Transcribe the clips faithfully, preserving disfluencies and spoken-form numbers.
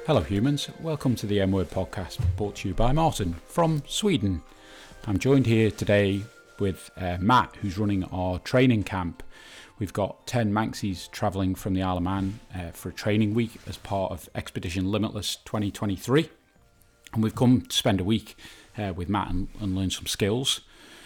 Hello humans, welcome to the M Word podcast brought to you by Martin from Sweden. I'm joined here today with uh, Matt, who's running our training camp. We've got ten Manxies travelling from the Isle of Man uh, for a training week as part of Expedition Limitless twenty twenty-three. And we've come to spend a week uh, with Matt and, and learn some skills.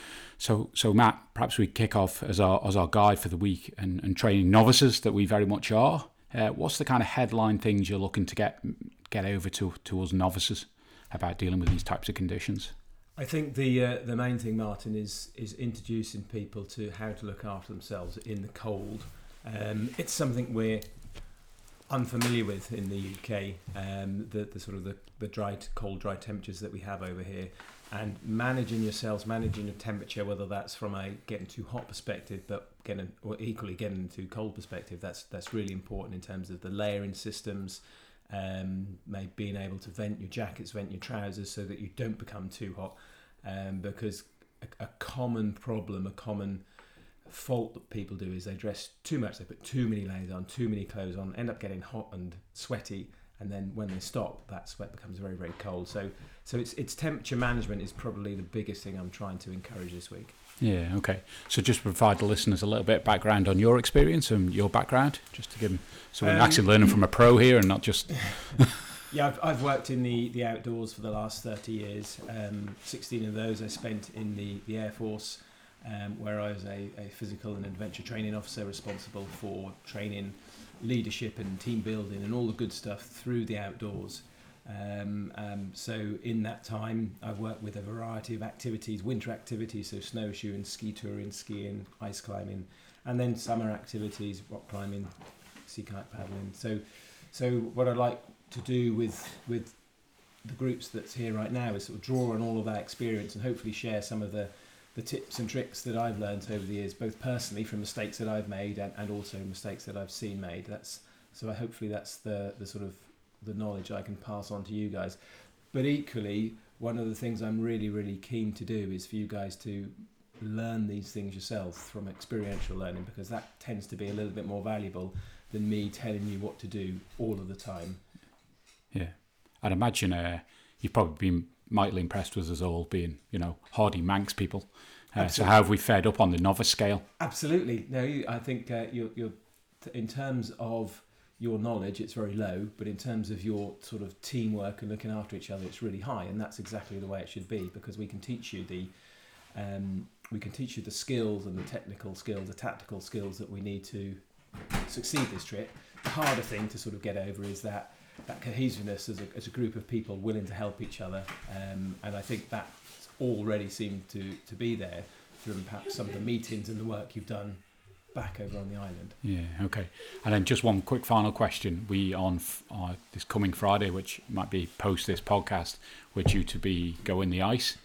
So, so Matt, perhaps we kick off as our as our guide for the week and, and training novices that we very much are. Uh, what's the kind of headline things you're looking to get get over to, to us novices about dealing with these types of conditions? I think the uh, the main thing, Martin, is is introducing people to how to look after themselves in the cold. Um, it's something we're unfamiliar with in the U K. Um, the the sort of the, the dry, cold, dry temperatures that we have over here, and managing yourselves, managing your temperature, whether that's from a getting too hot perspective, but getting or equally getting too cold perspective. That's that's really important in terms of the layering systems. Um, maybe being able to vent your jackets, vent your trousers, so that you don't become too hot. Um, because a, a common problem, a common fault that people do is they dress too much. They put too many layers on, too many clothes on, end up getting hot and sweaty. And then when they stop, that sweat becomes very, very cold. So, so it's it's temperature management is probably the biggest thing I'm trying to encourage this week. Yeah, okay. So just provide the listeners a little bit of background on your experience and your background, just to give them, so we're um, actually learning from a pro here and not just... Yeah, I've, I've worked in the, the outdoors for the last thirty years. Um, sixteen of those I spent in the, the Air Force, um, where I was a, a physical and adventure training officer responsible for training, leadership and team building and all the good stuff through the outdoors. Um, um, so in that time I've worked with a variety of activities, winter activities, so snowshoeing, ski touring, skiing, ice climbing, and then summer activities, rock climbing, sea kite paddling. So so what I like to do with with the groups that's here right now is sort of draw on all of that experience and hopefully share some of the the tips and tricks that I've learned over the years, both personally from mistakes that I've made and, and also mistakes that I've seen made. That's so I, hopefully that's the, the sort of the knowledge I can pass on to you guys. But equally, one of the things I'm really, really keen to do is for you guys to learn these things yourself from experiential learning, because that tends to be a little bit more valuable than me telling you what to do all of the time. Yeah, I'd imagine uh, you've probably been mightily impressed with us all being, you know, hardy Manx people. Uh, so how have we fared up on the novice scale? Absolutely. No, you, I think uh, you're, you're in terms of your knowledge, it's very low, but in terms of your sort of teamwork and looking after each other, it's really high, and that's exactly the way it should be, because we can teach you the um, we can teach you the skills and the technical skills, the tactical skills that we need to succeed this trip. The harder thing to sort of get over is that that cohesiveness as a, as a group of people willing to help each other, um, and I think that already seemed to, to be there from perhaps some of the meetings and the work you've done back over on the island. Yeah, okay. And then just one quick final question. We on uh, this coming Friday, which might be post this podcast, we're due to be going the ice.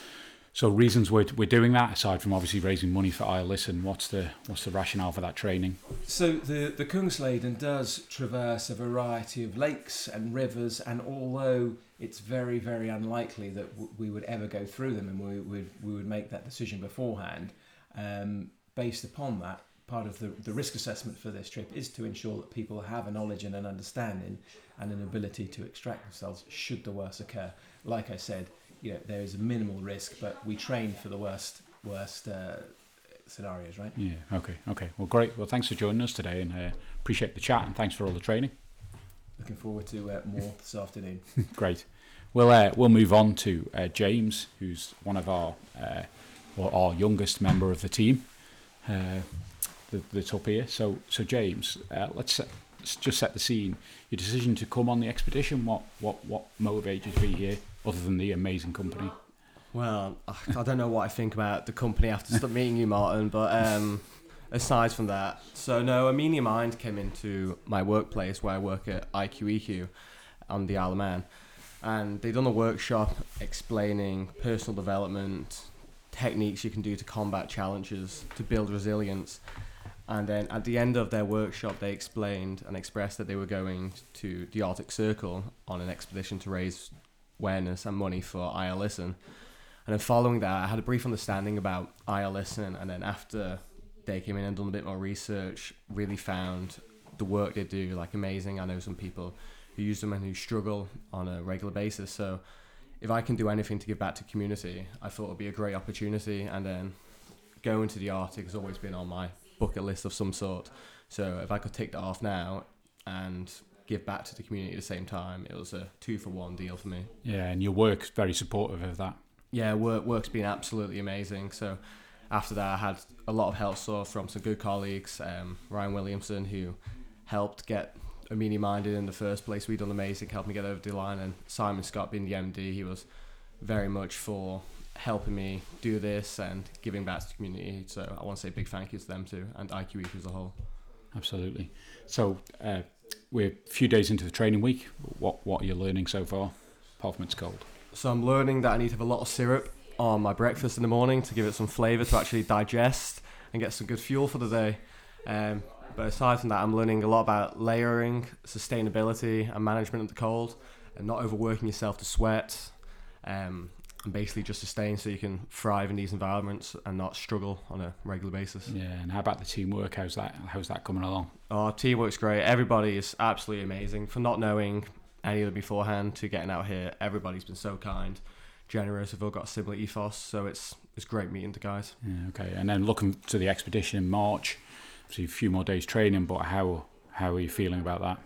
So reasons we're we're doing that, aside from obviously raising money for Isle Listen, what's the what's the rationale for that training? So the the Kungsleden does traverse a variety of lakes and rivers, and although it's very very unlikely that w- we would ever go through them, and we would we would make that decision beforehand, um, based upon that, part of the, the risk assessment for this trip is to ensure that people have a knowledge and an understanding and an ability to extract themselves should the worst occur. Like I said, you know, there is a minimal risk, but we train for the worst worst uh, scenarios, right? Yeah, okay, okay. Well, great. Well, thanks for joining us today, and uh, appreciate the chat, and thanks for all the training. Looking forward to uh, more this afternoon. Great. We'll uh, we'll move on to uh, James, who's one of our uh, well, our youngest member of the team uh, that's up here. So, so James, uh, let's, set, let's just set the scene. Your decision to come on the expedition. What what what motivated you to be here, other than the amazing company? Well, I don't know what I think about the company after meeting you, Martin, but um, aside from that, so no, Armenia Mind came into my workplace where I work at I Q E Q on the Isle of Man, and they done a workshop explaining personal development, techniques you can do to combat challenges, to build resilience. And then at the end of their workshop, they explained and expressed that they were going to the Arctic Circle on an expedition to raise awareness and money for Isle Listen. And then following that, I had a brief understanding about Isle Listen, and then after they came in and done a bit more research, really found the work they do like amazing. I know some people who use them and who struggle on a regular basis. So if I can do anything to give back to the community, I thought it would be a great opportunity. And then going to the Arctic has always been on my bucket list of some sort. So if I could take that off now and give back to the community at the same time, it was a two for one deal for me. Yeah, and your work's very supportive of that. Yeah, work work's been absolutely amazing. So after that, I had a lot of help so from some good colleagues, um, Ryan Williamson, who helped get Amini Minded in the first place. We'd done amazing, helped me get over the line, and Simon Scott being the M D, he was very much for helping me do this and giving back to the community. So I want to say a big thank you to them too, and I Q E Q as a whole. Absolutely. So uh, we're a few days into the training week. What what are you learning so far, apart from it's cold? So I'm learning that I need to have a lot of syrup on my breakfast in the morning to give it some flavour to actually digest and get some good fuel for the day. Um, but aside from that, I'm learning a lot about layering, sustainability and management of the cold, and not overworking yourself to sweat, um, and basically just sustain so you can thrive in these environments and not struggle on a regular basis. Yeah, and how about the teamwork? How's that? How's that coming along? Our teamwork's great. Everybody is absolutely amazing. From not knowing any of them beforehand to getting out here, everybody's been so kind, generous. We've all got a similar ethos, so it's it's great meeting the guys. Yeah, okay. And then looking to the expedition in March, so a few more days training, but how how are you feeling about that?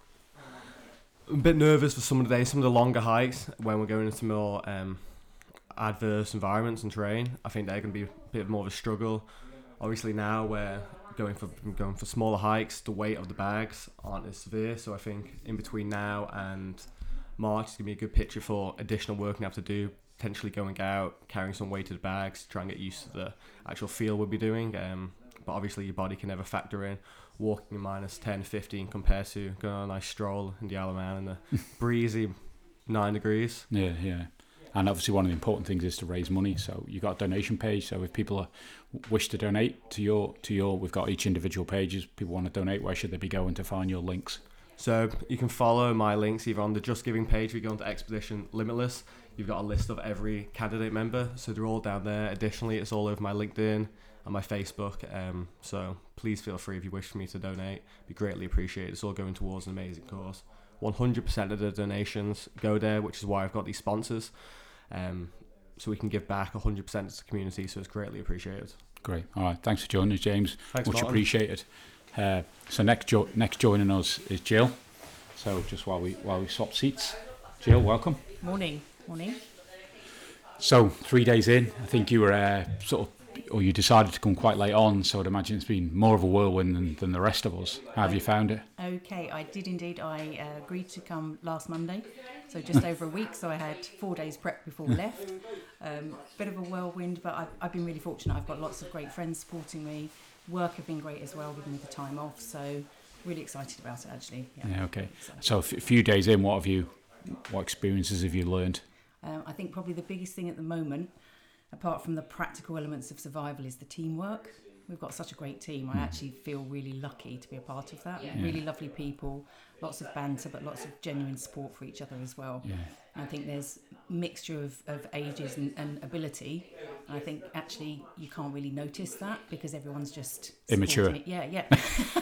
I'm a bit nervous for some of the days, some of the longer hikes when we're going into more um, adverse environments and terrain. I think they're going to be a bit more of a struggle. Obviously now we're going for going for smaller hikes, the weight of the bags aren't as severe, so I think in between now and March it's going to be a good picture for additional work we have to do, potentially going out, carrying some weighted bags, try and get used to the actual feel we'll be doing. Um, but obviously your body can never factor in walking in minus ten, fifteen compared to going on a nice stroll in the Isle of Man in the breezy nine degrees. Yeah, yeah. And obviously one of the important things is to raise money. So you've got a donation page. So if people are, wish to donate to your, to your, we've got each individual pages. People want to donate, where should they be going to find your links? So you can follow my links either on the Just Giving page. If you go onto Expedition Limitless, you've got a list of every candidate member. So they're all down there. Additionally, it's all over my LinkedIn and my Facebook. Um, so please feel free if you wish for me to donate. Be greatly appreciated. It's all going towards an amazing cause. one hundred percent of the donations go there, which is why I've got these sponsors. Um, so we can give back one hundred percent to the community, so it's greatly appreciated. Great. All right. Thanks for joining us, James. Thanks, Much Martin. appreciated. Uh, so next jo- next joining us is Jill. So just while we while we swap seats, Jill, welcome. Morning, morning. So three days in, I think you were uh, sort of, or you decided to come quite late on. So I'd imagine it's been more of a whirlwind than, than the rest of us. How have you found it? Okay, I did indeed. I uh, agreed to come last Monday, so just over a week. So I had four days prep before we left. Um, bit of a whirlwind, but I've, I've been really fortunate. I've got lots of great friends supporting me. Work have been great as well, giving me the time off. So really excited about it, actually. Yeah, Yeah, okay. So, So a f- few days in, what have you, what experiences have you learned? um, I think probably the biggest thing at the moment, apart from the practical elements of survival, is the teamwork. We've got such a great team. I actually feel really lucky to be a part of that. Yeah. Really lovely people, lots of banter, but lots of genuine support for each other as well. Yeah. I think there's a mixture of, of ages and, and ability. And I think actually you can't really notice that because everyone's just Immature. supporting it. Yeah, yeah.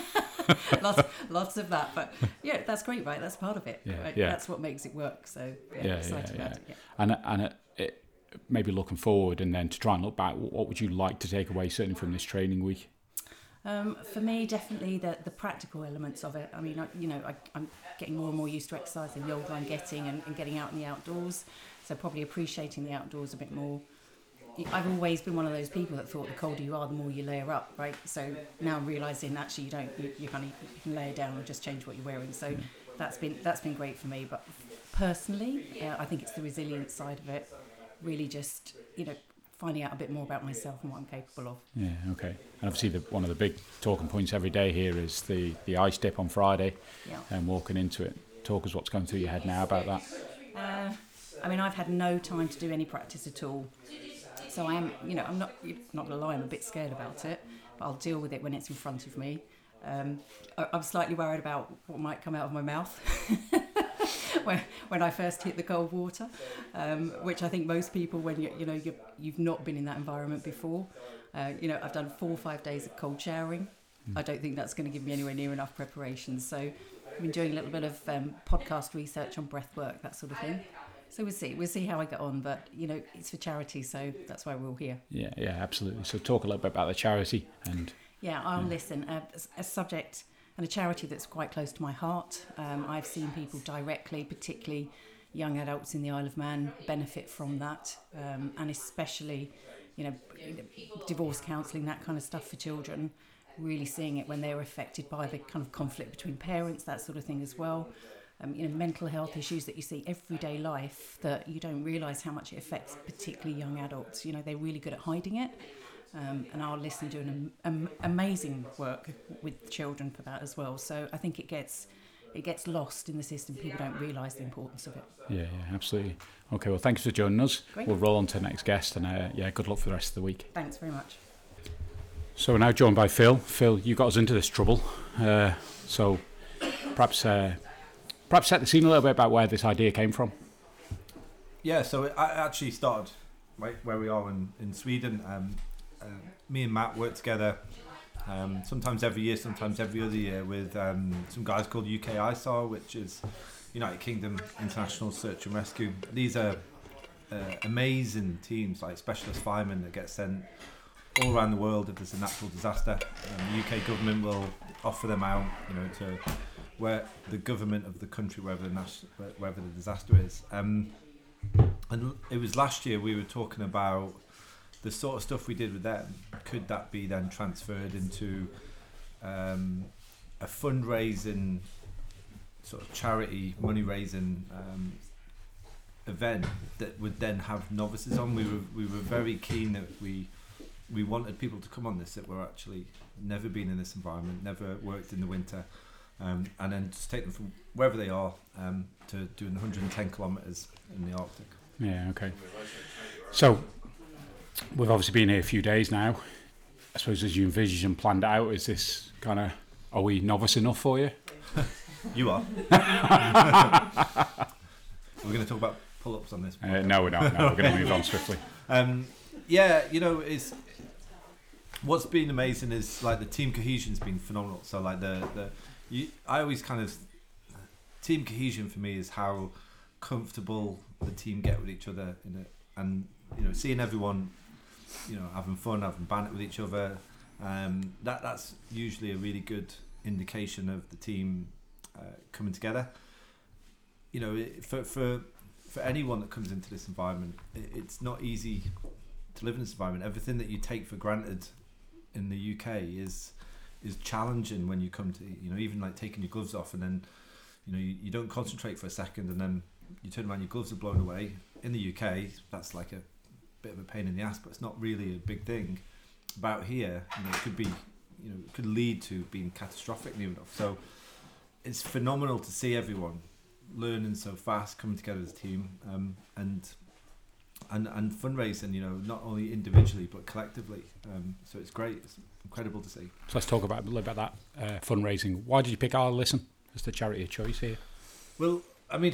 lots, lots of that. But yeah, that's great, right? That's part of it. Yeah, right? yeah. That's what makes it work. So yeah, Yeah, excited yeah, about yeah. it. Yeah. And and it, it, maybe looking forward, and then to try and look back, what would you like to take away, certainly from this training week? Um, for me, definitely the, the practical elements of it. I mean, I, you know, I, I'm getting more and more used to exercise the older I'm getting and, and getting out in the outdoors. So probably appreciating the outdoors a bit more. I've always been one of those people that thought the colder you are, the more you layer up, right? So now I'm realising actually you don't, you, you kind of you can layer down or just change what you're wearing. So that's been that's been great for me. But personally, uh, I think it's the resilience side of it. Really, just you know. finding out a bit more about myself and what I'm capable of. Yeah, okay. And obviously the, one of the big talking points every day here is the, the ice dip on Friday Yeah. and walking into it. Talk us what's going through your head now about that. Uh, I mean, I've had no time to do any practice at all. So I am, you know, I'm not not going to lie, I'm a bit scared about it, but I'll deal with it when it's in front of me. Um, I, I'm slightly worried about what might come out of my mouth when, when I first hit the cold water, um, which I think most people, when you you know you've, you've not been in that environment before, uh, you know, I've done four or five days of cold showering. Mm. I don't think that's going to give me anywhere near enough preparation. So I've been doing a little bit of um, podcast research on breath work, that sort of thing. So we'll see. We'll see how I get on. But, you know, it's for charity, so that's why we're all here. Yeah, yeah, absolutely. So talk a little bit about the charity. and Yeah, I'll yeah. listen. Uh, a subject and a charity that's quite close to my heart. Um, I've seen people directly, particularly young adults in the Isle of Man, benefit from that. Um, and especially, you know, divorce counselling, that kind of stuff for children. Really seeing it when they're affected by the kind of conflict between parents, that sort of thing as well. Um, you know, mental health issues that you see everyday life that you don't realise how much it affects particularly young adults. You know, they're really good at hiding it. Um, and our Listen doing am- am- amazing work with children for that as well. So I think it gets it gets lost in the system. People don't realise the importance of it. Yeah, yeah, absolutely. Okay, well, thanks for joining us. Great. We'll roll on to the next guest, and uh, yeah, good luck for the rest of the week. Thanks very much. So we're now joined by Phil. Phil, you got us into this trouble. Uh, so perhaps uh, perhaps set the scene a little bit about where this idea came from. Yeah, so it, I actually started right where we are in, in Sweden. Um, uh, me and Matt work together um, sometimes every year, sometimes every other year with um, some guys called U K I S A R, which is United Kingdom International Search and Rescue. These are uh, amazing teams, like specialist firemen that get sent all around the world if there's a natural disaster. Um, the U K government will offer them out, you know, to where the government of the country, wherever the nas- wherever the disaster is. Um, and it was last year we were talking about the sort of stuff we did with them. Could that be then transferred into um, a fundraising sort of charity money raising um, event that would then have novices on? We were we were very keen that we. We wanted people to come on this that were actually never been in this environment, never worked in the winter, um, and then just take them from wherever they are um, to doing one hundred ten kilometres in the Arctic. Yeah, okay. So we've obviously been here a few days now. I suppose as you envisaged and planned it out, is this kind of, are we novice enough for you? You are. We're going to talk about pull-ups on this. Uh, no, we're not. No, we're going to move on swiftly. Um, yeah, you know, it's what's been amazing is like the team cohesion's been phenomenal. So like the the you, I always kind of team cohesion for me is how comfortable the team get with each other in it, and you know, seeing everyone, you know, having fun, having banter with each other. Um, that that's usually a really good indication of the team uh, coming together. You know, it, for for for anyone that comes into this environment, it, it's not easy to live in this environment. Everything that you take for granted in the U K is is challenging when you come to, you know, even like taking your gloves off and then, you know, you, you don't concentrate for a second and then you turn around, your gloves are blown away. In the U K, that's like a bit of a pain in the ass, but it's not really a big thing. About here, you know, it could be, you know, it could lead to being catastrophic near enough. So it's phenomenal to see everyone learning so fast, coming together as a team, um, and and and fundraising, you know, not only individually but collectively. Um, so it's great. It's incredible to see. So let's talk about a little bit about that uh, fundraising. Why did you pick Our Listen as the charity of choice here? Well, I mean,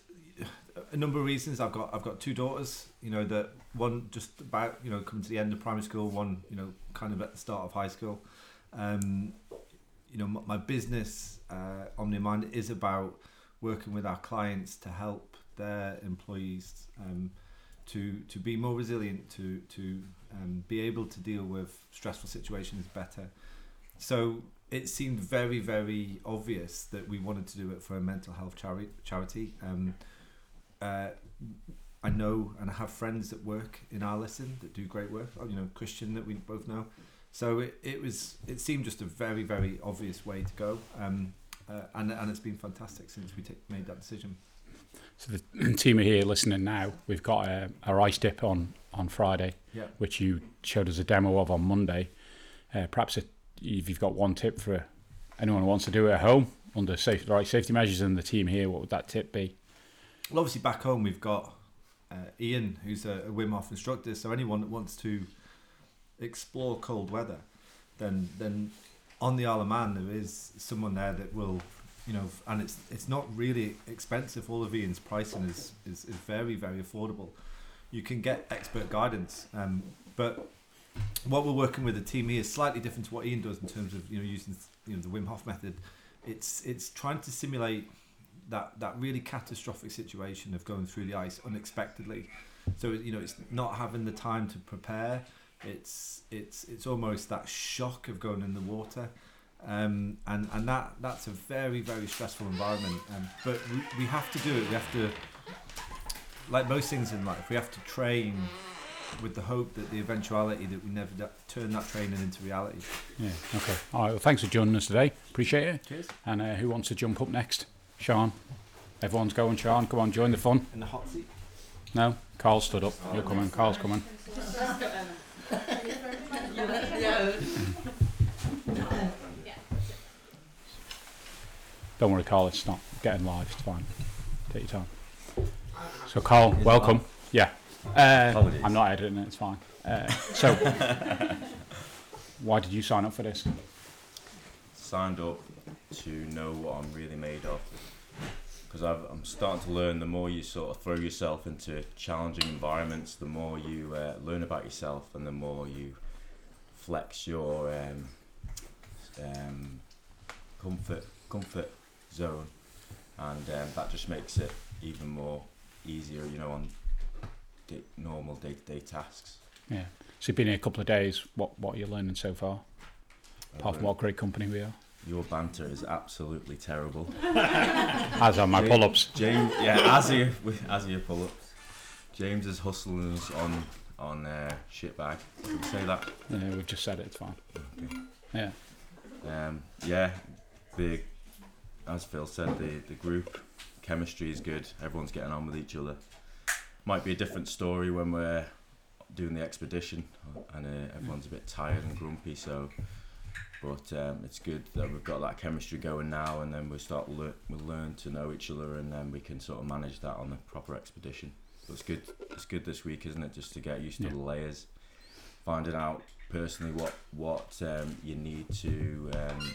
a number of reasons. I've got I've got two daughters. You know, that one just about you know coming to the end of primary school. One, you know, kind of at the start of high school. Um, you know, my, my business, uh, OmniaMind, is about working with our clients to help their employees um, to to be more resilient, to to um, be able to deal with stressful situations better. So it seemed very, very obvious that we wanted to do it for a mental health chari- charity. Um, uh, I know and I have friends that work in Our Listen that do great work. You know, Christian that we both know. So it, it was it seemed just a very, very obvious way to go. Um, uh, and and it's been fantastic since we t- made that decision. So the team are here listening now. We've got a, a ice dip on, on Friday, Yeah. which you showed us a demo of on Monday. Uh, perhaps a, if you've got one tip for anyone who wants to do it at home under safe, the right safety measures and the team here, what would that tip be? Well, obviously back home we've got uh, Ian, who's a, a Wim Hof instructor. So anyone that wants to explore cold weather, then then on the Isle of Man there is someone there that will, you know, and it's it's not really expensive. All of Ian's pricing is is, is very, very affordable. You can get expert guidance, um, but what we're working with the team here is slightly different to what Ian does in terms of, you know, using, you know, the Wim Hof method. it's it's trying to simulate that that really catastrophic situation of going through the ice unexpectedly. So you know, it's not having the time to prepare. It's it's it's almost that shock of going in the water, um, and and that that's a very very stressful environment. Um, but we, we have to do it. We have to, like most things in life, we have to train with the hope that the eventuality that we never d- turn that training into reality. Yeah. Okay. All right. Well, thanks for joining us today. Appreciate it. Cheers. And uh, who wants to jump up next? Sean. Everyone's going. Sean, come on, join the fun. In the hot seat. No, Carl stood up. You're coming. Carl's coming. Don't worry, Carl. It's not getting live. It's fine. Take your time. So, Carl, Is it welcome. on? Yeah. Uh, Apologies. I'm not editing it. It's fine. Uh, so, why did you sign up for this? Signed up to know what I'm really made of, because I'm starting to learn. The more you sort of throw yourself into challenging environments, the more you uh, learn about yourself, and the more you flex your um, um, comfort comfort zone, and um, that just makes it even more easier, you know, on day, normal day-to-day tasks. Yeah. So you've been here a couple of days. What What are you learning so far? Apart from Uh, what great company we are. Your banter is absolutely terrible. As are my James- pull-ups. James, yeah, as are your, as are your pull-ups. James is hustling us on on uh, shitbag. Can we say that? Yeah, we've just said it. It's fine. Okay. Yeah. Um, yeah, the as Phil said, the the group chemistry is good. Everyone's getting on with each other. Might be a different story when we're doing the expedition, and uh, everyone's a bit tired and grumpy. So, but um, it's good that we've got that chemistry going now, and then we start lear- we'll learn to know each other, and then we can sort of manage that on the proper expedition. But it's good. It's good this week, isn't it? Just to get used to Yeah. the layers, finding out personally what what um, you need to um,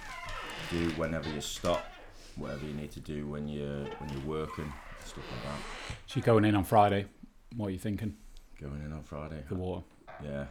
do whenever you stop, whatever you need to do when you're when you're working, stuff like that. So you're going in on Friday. What are you thinking? Going in on Friday. The water. Yeah,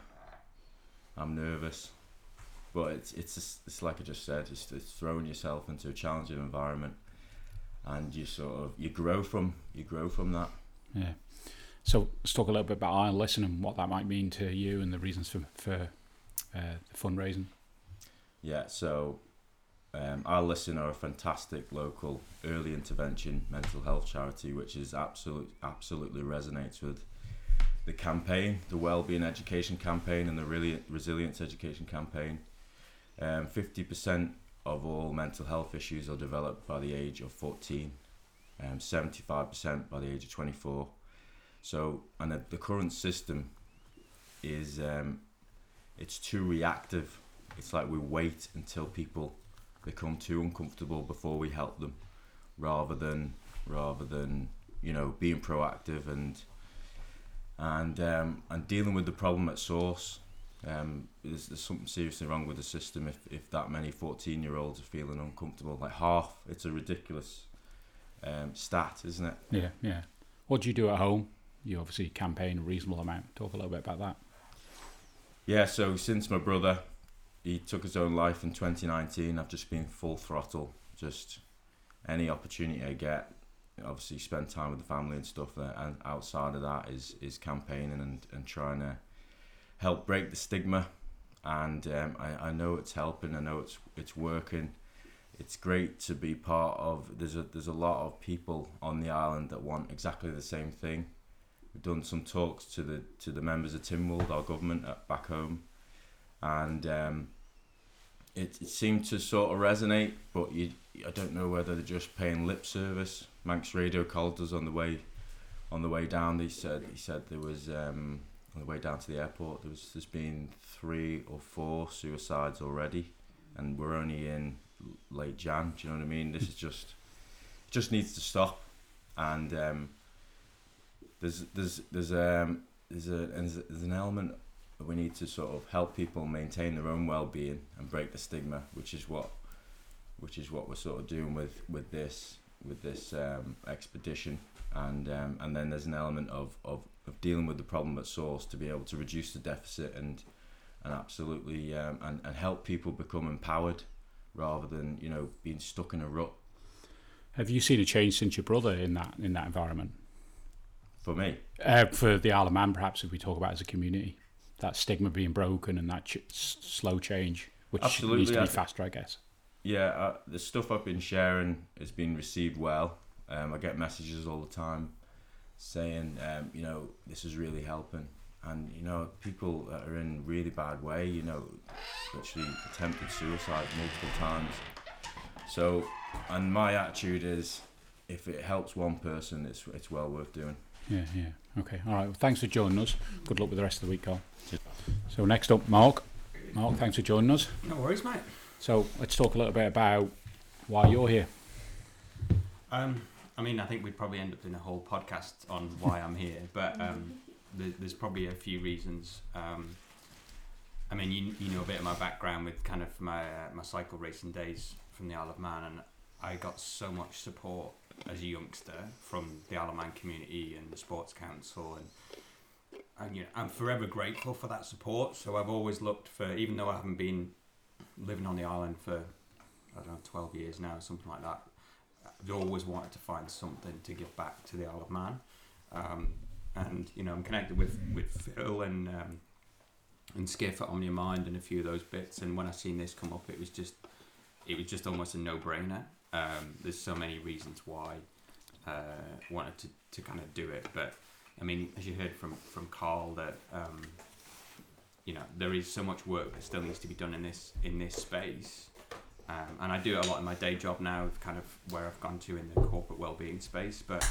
I'm nervous, but it's it's just, it's like I just said. It's, it's throwing yourself into a challenging environment, and you sort of you grow from you grow from that. Yeah. So let's talk a little bit about Iron Listen and what that might mean to you and the reasons for for uh, the fundraising. Yeah, so um, I'll Listen are a fantastic local early intervention mental health charity, which is absolute absolutely resonates with the campaign, the Wellbeing Education campaign, and the really Resilience Education campaign. Um, fifty percent of all mental health issues are developed by the age of fourteen, um, seventy-five percent by the age of twenty-four. So, and the, the current system is um, it's too reactive. It's like we wait until people become too uncomfortable before we help them, rather than rather than you know being proactive and and um, and dealing with the problem at source. Um, there's, there's something seriously wrong with the system if, if that many fourteen year olds are feeling uncomfortable. Like half, it's a ridiculous um, stat, isn't it? Yeah, yeah. What do you do at home? You obviously campaign a reasonable amount. Talk a little bit about that. Yeah, so since my brother, he took his own life in twenty nineteen, I've just been full throttle. Just any opportunity I get, obviously spend time with the family and stuff there, and outside of that is is campaigning and, and trying to help break the stigma. And um, I, I know it's helping, I know it's it's working. It's great to be part of. There's a there's a lot of people on the island that want exactly the same thing. We've done some talks to the to the members of Tynwald, our government at back home, and um, it, it seemed to sort of resonate. But you, I don't know whether they're just paying lip service. Manx Radio called us on the way on the way down. He said he said there was um, on the way down to the airport. There was there's been three or four suicides already, and we're only in late Jan. Do you know what I mean? This is just it just needs to stop, and. Um, There's there's there's um there's a there's an element that we need to sort of help people maintain their own well-being and break the stigma, which is what which is what we're sort of doing with, with this with this um, expedition, and um, and then there's an element of, of, of dealing with the problem at source to be able to reduce the deficit and and absolutely um, and and help people become empowered rather than, you know, being stuck in a rut. Have you seen a change since your brother in that in that environment? For me, Uh, for the Isle of Man, perhaps, if we talk about as a community, that stigma being broken and that ch- s- slow change, which Absolutely, needs to I be th- faster, I guess. yeah, uh, the stuff I've been sharing has been received well. Um, I get messages all the time saying, um, you know, this is really helping. And, you know, people that are in really bad way, you know, literally attempted suicide multiple times. So, and my attitude is, if it helps one person, it's it's well worth doing. Yeah, yeah. Okay, all right. Well, thanks for joining us. Good luck with the rest of the week, Carl. So next up, Mark. Mark, thanks for joining us. No worries, mate. So let's talk a little bit about why you're here. Um, I mean, I think we'd probably end up doing a whole podcast on why I'm here, but um, th- there's probably a few reasons. Um, I mean, you you know a bit of my background with kind of my uh, my cycle racing days from the Isle of Man, and I got so much support as a youngster from the Isle of Man community and the Sports Council, and and you know I'm forever grateful for that support. So I've always looked for, even though I haven't been living on the island for I don't know twelve years now, something like that. I've always wanted to find something to give back to the Isle of Man, um, and you know I'm connected with with Phil and um, and Skiff at Omnia Mind and a few of those bits. And when I seen this come up, it was just it was just almost a no-brainer. Um, there's so many reasons why uh, I wanted to, to kind of do it, but I mean, as you heard from from Carl, that um, you know there is so much work that still needs to be done in this in this space. Um, and I do it a lot in my day job now, of kind of where I've gone to in the corporate wellbeing space. But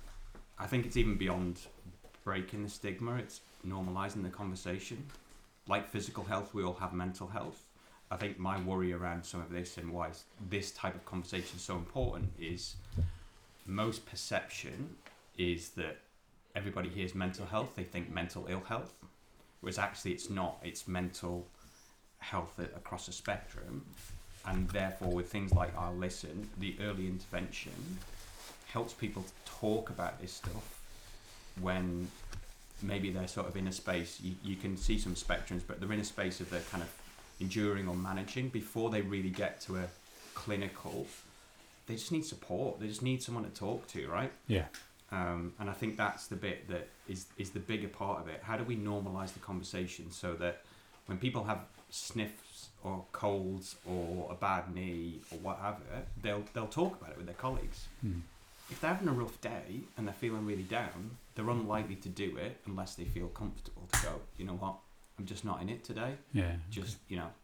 I think it's even beyond breaking the stigma. It's normalising the conversation. Like physical health, we all have mental health. I think my worry around some of this and why this type of conversation is so important is most perception is that everybody hears mental health, they think mental ill health, whereas actually it's not. It's mental health across a spectrum. And therefore, with things like I'll Listen, the early intervention helps people to talk about this stuff when maybe they're sort of in a space, you, you can see some spectrums, but they're in a space of they're kind of enduring or managing before they really get to a clinical. They just need support. They just need someone to talk to, right? Yeah. Um, and I think that's the bit that is, is the bigger part of it. How do we normalise the conversation so that when people have sniffs or colds or a bad knee or whatever, they'll they'll talk about it with their colleagues. Mm. If they're having a rough day and they're feeling really down, they're unlikely to do it unless they feel comfortable to go, you know what, I'm just not in it today. Yeah. Just, you know,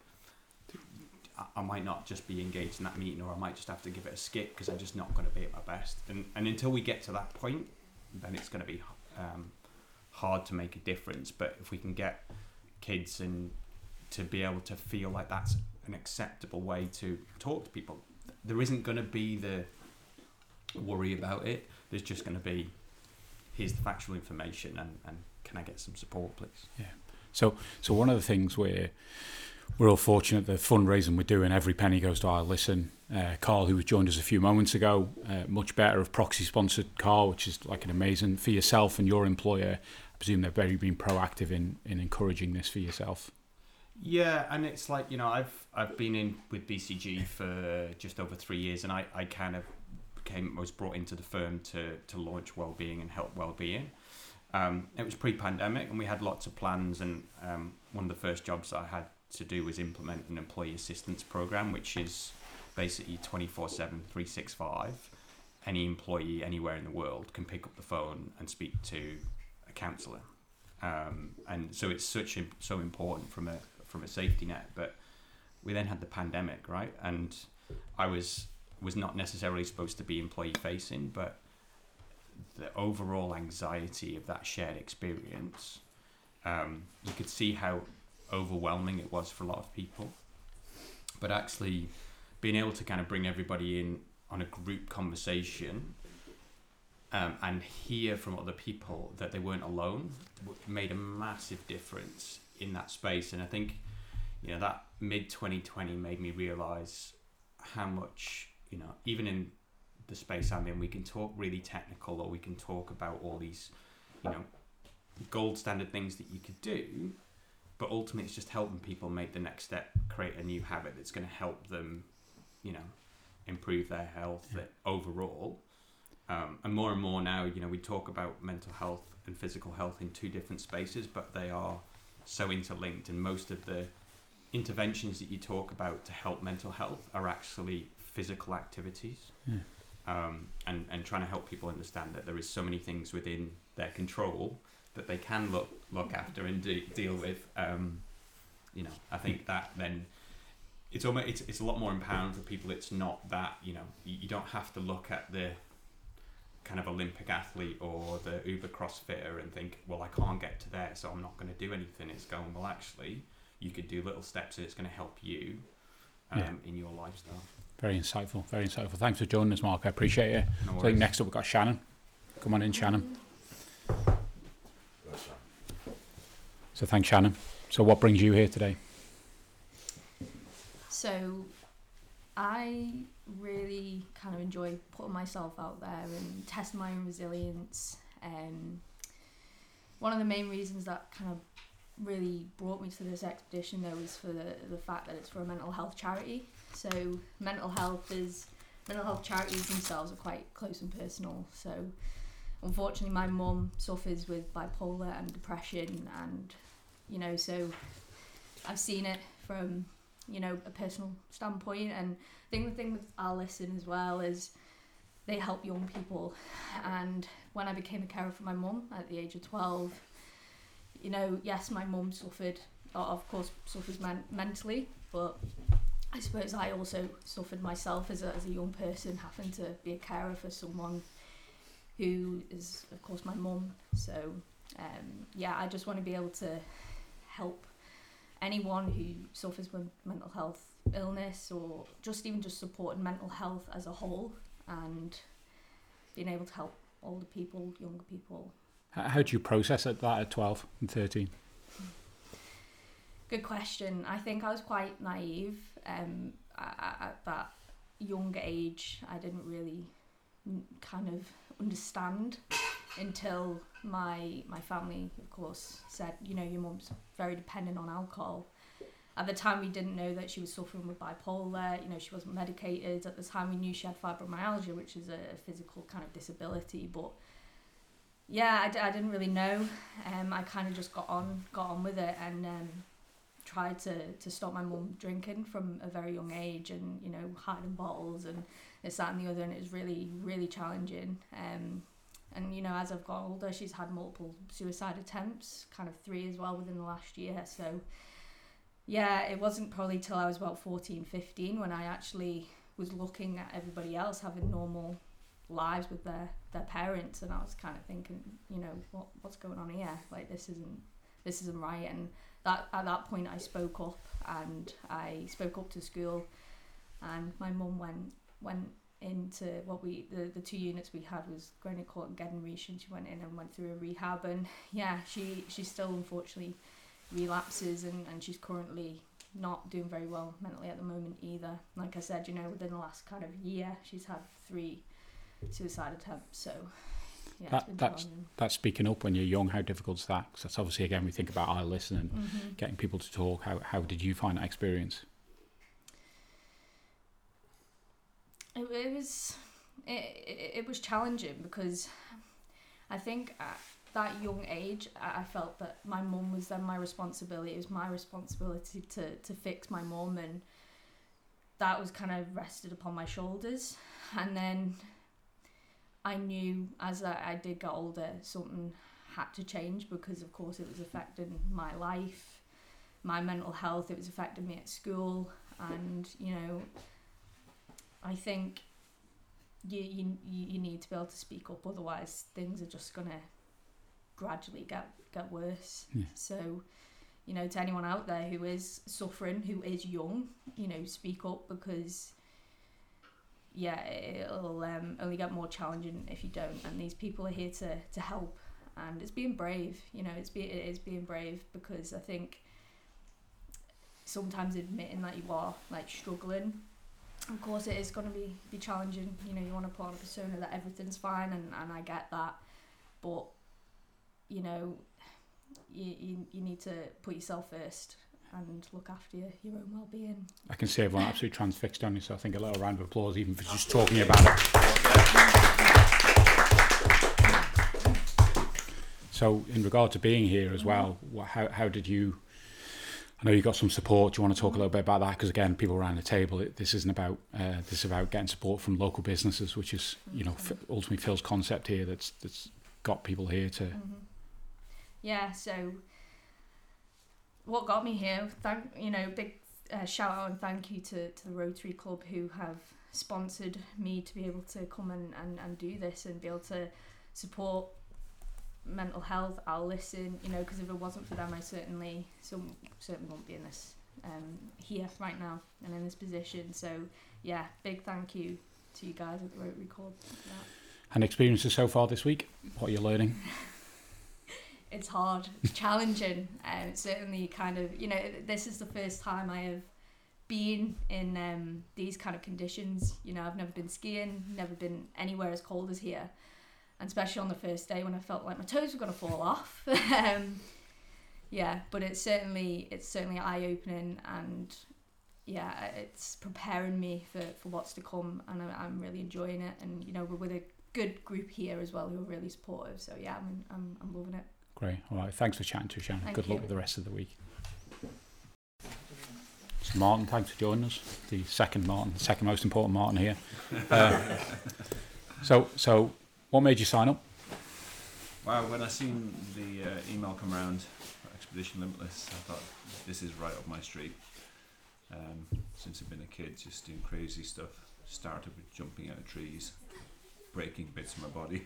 I, I might not just be engaged in that meeting, or I might just have to give it a skip because I'm just not going to be at my best. And and until we get to that point, then it's going to be um, hard to make a difference. But if we can get kids and to be able to feel like that's an acceptable way to talk to people, there isn't going to be the worry about it. There's just going to be, here's the factual information, and, and can I get some support, please? Yeah. So, so one of the things we're we're all fortunate, the fundraising we're doing, every penny goes to I'll Listen. Uh, Carl, who was joined us a few moments ago, uh, much better of proxy sponsored Carl, which is like an amazing for yourself and your employer. I presume they've very been proactive in in encouraging this for yourself. Yeah, and it's like, you know, I've I've been in with B C G for just over three years, and I, I kind of came was brought into the firm to to launch wellbeing and help wellbeing. Um, it was pre-pandemic, and we had lots of plans. And um, one of the first jobs I had to do was implement an employee assistance program, which is basically twenty-four seven, three sixty-five. Any employee anywhere in the world can pick up the phone and speak to a counsellor, um, and so it's such a, so important from a from a safety net. But we then had the pandemic, right? And I was was not necessarily supposed to be employee facing, but the overall anxiety of that shared experience, um, you could see how overwhelming it was for a lot of people. But actually being able to kind of bring everybody in on a group conversation um, and hear from other people that they weren't alone made a massive difference in that space. And I think, you know, that mid twenty twenty made me realise how much, you know, even in the space I'm in, we can talk really technical, or we can talk about all these, you know, gold standard things that you could do, but ultimately it's just helping people make the next step, create a new habit that's going to help them you know, improve their health overall. Um, and more and more now, you know, we talk about mental health and physical health in two different spaces, but they are so interlinked, and most of the interventions that you talk about to help mental health are actually physical activities. Yeah. Um, and, and trying to help people understand that there is so many things within their control that they can look look after and de- deal with. Um, you know, I think that then it's almost it's, it's a lot more empowering for people. It's not that, you know, you, you don't have to look at the kind of Olympic athlete or the Uber CrossFitter and think, well, I can't get to there, so I'm not going to do anything. It's going, well, actually, you could do little steps and it's going to help you um, Yeah. in your lifestyle. Very insightful, very insightful. Thanks for joining us, Mark. I appreciate it. No So I think worries. next up we've got Shannon. Come on in, Shannon. So thanks, Shannon. So what brings you here today? So I really kind of enjoy putting myself out there and testing my own resilience. Um, one of the main reasons that kind of really brought me to this expedition though was for the, the fact that it's for a mental health charity. So mental health is mental health charities themselves are quite close and personal. So unfortunately my mum suffers with bipolar and depression, and you know, so I've seen it from, you know, a personal standpoint. And I think the thing with Our Listen as well is they help young people. And when I became a carer for my mum at the age of twelve, you know, yes, my mum suffered, or of course suffers men- mentally, but I suppose I also suffered myself as a, as a young person, having to be a carer for someone who is, of course, my mum. So, um, yeah, I just want to be able to help anyone who suffers with mental health illness, or just even just supporting mental health as a whole, and being able to help older people, younger people. H- How do you process it, that at twelve and thirteen? Good question. I think I was quite naive. Um, at, at that younger age, I didn't really n- kind of understand until my my family, of course, said, you know, your mum's very dependent on alcohol. At the time, we didn't know that she was suffering with bipolar. You know, she wasn't medicated. At the time, we knew she had fibromyalgia, which is a physical kind of disability. But yeah, I, d- I didn't really know. Um, I kind of just got on got on with it, and um, tried to, to stop my mum drinking from a very young age, and, you know, hiding bottles and this, that and the other, and it was really, really challenging. Um, and, you know, as I've got older, she's had multiple suicide attempts, kind of three as well within the last year. So, yeah, it wasn't probably till I was about fourteen, fifteen when I actually was looking at everybody else having normal lives with their, their parents, and I was kind of thinking, you know, what what's going on here? Like, this isn't this isn't right. And that at that point I spoke up, and I spoke up to school, and my mum went went into what we the, the two units we had was Granite Court and Geddenreach, and she went in and went through a rehab, and yeah, she she still unfortunately relapses, and, and she's currently not doing very well mentally at the moment either. Like I said, you know, within the last kind of year she's had three suicide attempts. So yeah, That- it's been that's- challenging. That's speaking up when you're young. How difficult is that? 'Cause that's obviously, again, we think about Our Listen and Mhm. getting people to talk. How how did you find that experience? It, it was it, it, it was challenging because I think at that young age I I felt that my mum was then my responsibility. It was my responsibility to, to fix my mum, and that was kind of rested upon my shoulders. And then I knew as I, I did get older, something had to change, because of course it was affecting my life, my mental health. It was affecting me at school, and you know, I think you you you need to be able to speak up, otherwise things are just gonna gradually get get worse. Yeah. So, you know, to anyone out there who is suffering, who is young, you know, speak up, because yeah, it'll um, only get more challenging if you don't. And these people are here to to help, and it's being brave. You know, it's be it is being brave, because I think sometimes admitting that you are like struggling, of course it is going to be be challenging. You know, you want to put on a persona that everything's fine, and, and I get that, but you know, you, you you need to put yourself first, and look after your, your own well-being. I can see everyone absolutely transfixed on you, so I think a little round of applause even for just talking about it. So in regard to being here as well, wha- how how did you, I know you got some support, do you want to talk a little bit about that? Because again, people around the table, it, this isn't about, uh, this is about getting support from local businesses, which is, you know, f- ultimately Phil's concept here that's that's got people here to... Mm-hmm. Yeah, so what got me here, thank you know, big uh, shout out and thank you to, to the Rotary Club who have sponsored me to be able to come and, and, and do this and be able to support mental health. I'll listen, you know, because if it wasn't for them, I certainly some certainly won't be in this um here right now and in this position. So yeah, big thank you to you guys at the Rotary Club for that. And experiences so far this week, what are you learning? It's hard, it's challenging. Um, it's certainly kind of, you know, this is the first time I have been in um, these kind of conditions. You know, I've never been skiing, never been anywhere as cold as here. And especially on the first day when I felt like my toes were going to fall off. um, yeah, but it's certainly, it's certainly eye-opening, and yeah, it's preparing me for, for what's to come, and I'm, I'm really enjoying it. And, you know, we're with a good group here as well who are really supportive. So yeah, I'm, I'm, I'm loving it. Great. All right. Thanks for chatting to us, Shannon. Thank Good you. luck with the rest of the week. So Martin, thanks for joining us. The second Martin, second most important Martin here. Uh, so, so what made you sign up? Wow, when I seen the uh, email come around for Expedition Limitless, I thought this is right up my street. Um, since I've been a kid, just doing crazy stuff. Started with jumping out of trees, breaking bits of my body.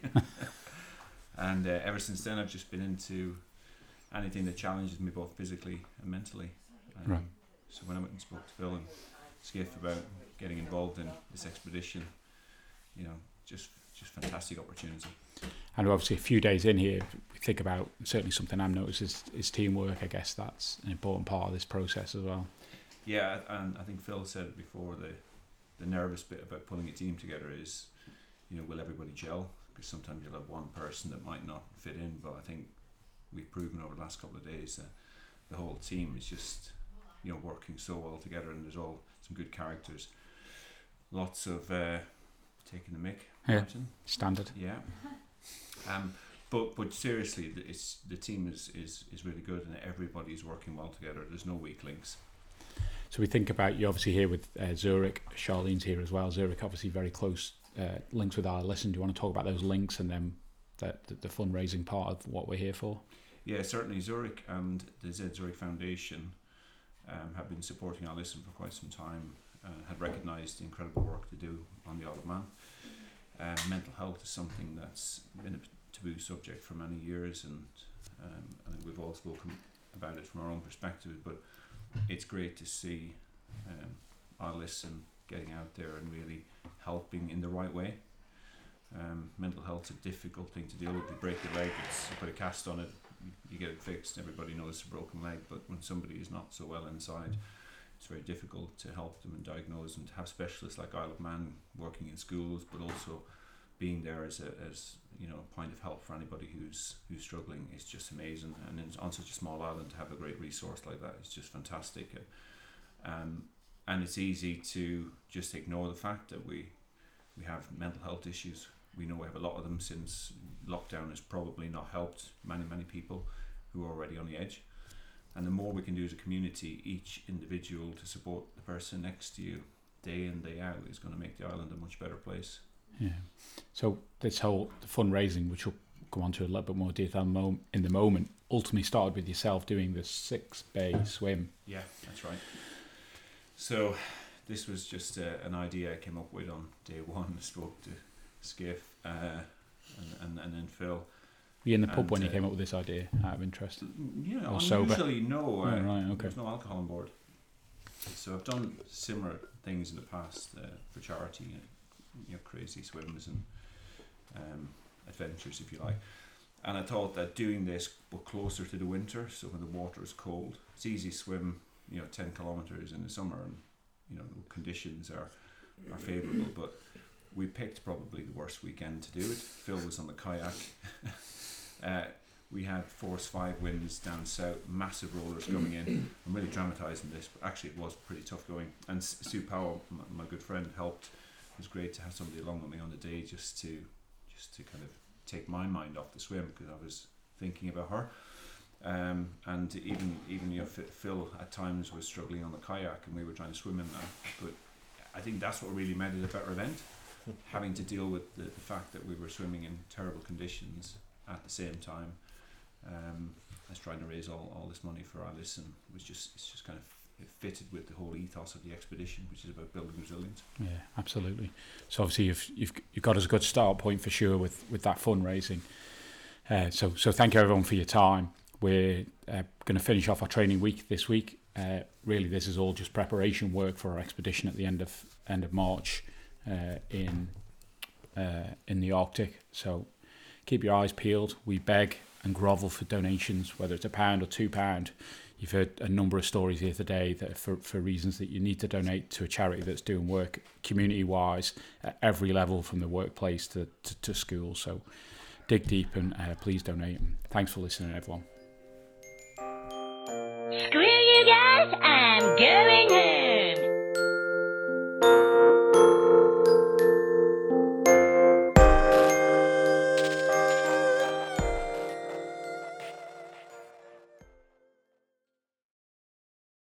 And uh, ever since then, I've just been into anything that challenges me both physically and mentally. Um, Right. So when I went and spoke to Phil and Skiff about getting involved in this expedition, you know, just just fantastic opportunity. And obviously a few days in here, we think about, certainly something I've noticed is, is teamwork. I guess that's an important part of this process as well. Yeah, and I think Phil said it before, the the nervous bit about pulling a team together is, you know, will everybody gel? Because sometimes you'll have one person that might not fit in, but I think we've proven over the last couple of days that the whole team is just, you know, working so well together, and there's all some good characters. Lots of uh, taking the mick, Yeah. Martin. Standard. Yeah. Um, but but seriously, the- it's the team is, is, is really good, and everybody's working well together. There's no weak links. So we think about, you're obviously here with uh, Zurich. Charlene's here as well. Zurich obviously very close uh, links with our listen. Do you want to talk about those links and then the, the, the fundraising part of what we're here for? Yeah, certainly Zurich and the Z Zurich Foundation um, have been supporting our listen for quite some time, and had recognised the incredible work they do on the Isle of Man. Um, mental health is something that's been a taboo subject for many years, and um, I think we've all spoken about it from our own perspective, but it's great to see um, our listen getting out there and really helping in the right way. Um, mental health's a difficult thing to deal with. You break your leg, it's, you put a cast on it, you get it fixed, everybody knows it's a broken leg, but when somebody is not so well inside, it's very difficult to help them and diagnose them. To have specialists like Isle of Man working in schools, but also being there as a as you know a point of help for anybody who's who's struggling is just amazing. And it's on such a small island to have a great resource like that is just fantastic. Um, and it's easy to just ignore the fact that we we have mental health issues. We know we have a lot of them since lockdown has probably not helped many many people who are already on the edge. And the more we can do as a community, each individual to support the person next to you day in, day out, is going to make the island a much better place. Yeah. So this whole fundraising, which we'll go on to a little bit more detail in the moment, ultimately started with yourself doing the six bay swim. Yeah, that's right. So this was just uh, an idea I came up with on day one. I spoke to Skiff uh, and, and, and then Phil. Were you in the pub And, when you uh, came up with this idea, out of interest? Yeah, Or sober? unusually no. Oh, Uh, right, okay. There's no alcohol on board. So I've done similar things in the past uh, for charity, you know, you know, crazy swims and um, adventures, if you like. And I thought that doing this, but closer to the winter, so when the water is cold, it's easy to swim, you know, ten kilometres in the summer, and you know, the conditions are are favourable. But we picked probably the worst weekend to do it. Phil was on the kayak. uh, we had force five winds down south, massive rollers coming in. I'm really dramatising this, but actually it was pretty tough going. And Sue Powell, my, my good friend, helped. It was great to have somebody along with me on the day just to just to kind of take my mind off the swim, because I was thinking about her. Um, and even even you know Phil at times was struggling on the kayak, and we were trying to swim in that. But I think that's what really made it a better event, having to deal with the, the fact that we were swimming in terrible conditions at the same time. Um, I was trying to raise all, all this money for Alice, and it was just it's just kind of it fitted with the whole ethos of the expedition, which is about building resilience. Yeah, absolutely. So obviously you've you've you've got us a good start point for sure with with that fundraising. Uh, so so thank you everyone for your time. We're uh, going to finish off our training week this week. Uh, really, this is all just preparation work for our expedition at the end of end of March uh, in uh, in the Arctic. So keep your eyes peeled. We beg and grovel for donations, whether it's a pound or two pound. You've heard a number of stories here today that for, for reasons that you need to donate to a charity that's doing work community-wise at every level, from the workplace to, to, to school. So dig deep and uh, please donate. Thanks for listening, everyone. Screw you guys, I'm going home.